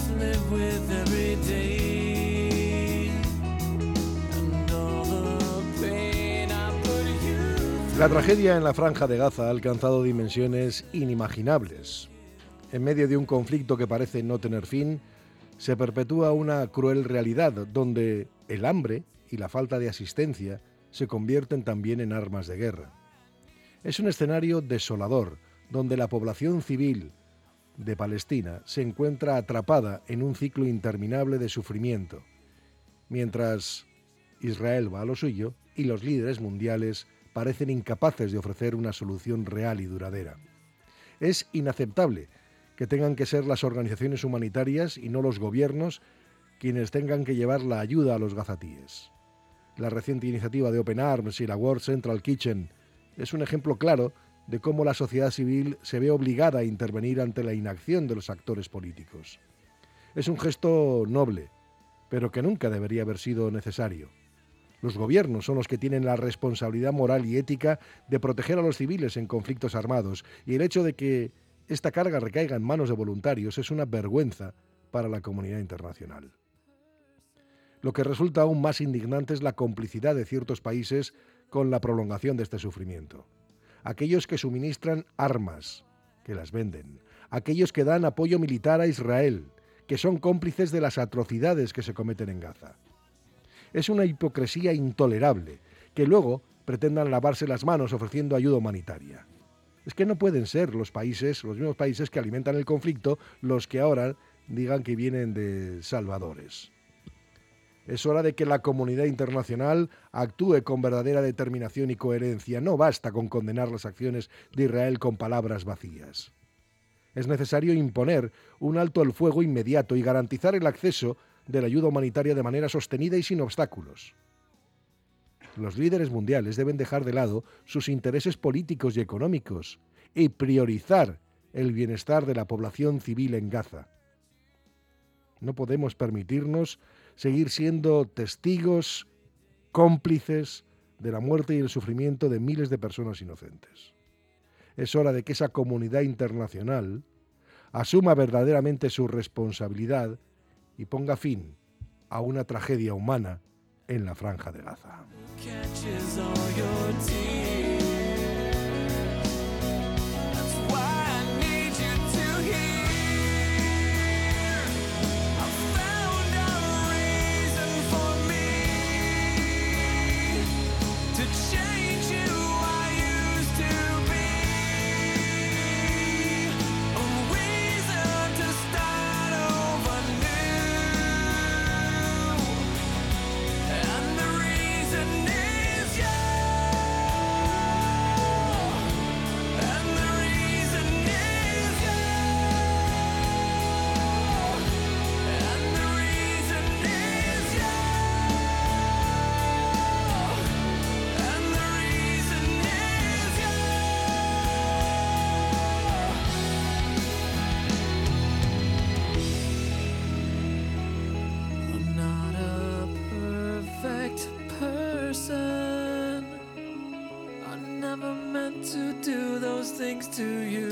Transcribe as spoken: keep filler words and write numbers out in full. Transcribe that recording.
La tragedia en la Franja de Gaza ha alcanzado dimensiones inimaginables. En medio de un conflicto que parece no tener fin, se perpetúa una cruel realidad donde el hambre y la falta de asistencia se convierten también en armas de guerra. Es un escenario desolador, donde la población civil de Palestina se encuentra atrapada en un ciclo interminable de sufrimiento, mientras Israel va a lo suyo y los líderes mundiales parecen incapaces de ofrecer una solución real y duradera. Es inaceptable que tengan que ser las organizaciones humanitarias y no los gobiernos quienes tengan que llevar la ayuda a los gazatíes. La reciente iniciativa de Open Arms y la World Central Kitchen es un ejemplo claro de cómo la sociedad civil se ve obligada a intervenir ante la inacción de los actores políticos. Es un gesto noble, pero que nunca debería haber sido necesario. Los gobiernos son los que tienen la responsabilidad moral y ética de proteger a los civiles en conflictos armados, y el hecho de que esta carga recaiga en manos de voluntarios es una vergüenza para la comunidad internacional. Lo que resulta aún más indignante es la complicidad de ciertos países con la prolongación de este sufrimiento. Aquellos que suministran armas, que las venden, aquellos que dan apoyo militar a Israel, que son cómplices de las atrocidades que se cometen en Gaza. Es una hipocresía intolerable que luego pretendan lavarse las manos ofreciendo ayuda humanitaria. Es que no pueden ser los países, los mismos países que alimentan el conflicto, los que ahora digan que vienen de salvadores. Es hora de que la comunidad internacional actúe con verdadera determinación y coherencia. No basta con condenar las acciones de Israel con palabras vacías. Es necesario imponer un alto al fuego inmediato y garantizar el acceso de la ayuda humanitaria de manera sostenida y sin obstáculos. Los líderes mundiales deben dejar de lado sus intereses políticos y económicos y priorizar el bienestar de la población civil en Gaza. No podemos permitirnos seguir siendo testigos, cómplices de la muerte y el sufrimiento de miles de personas inocentes. Es hora de que esa comunidad internacional asuma verdaderamente su responsabilidad y ponga fin a una tragedia humana en la Franja de Gaza. To do those things to you.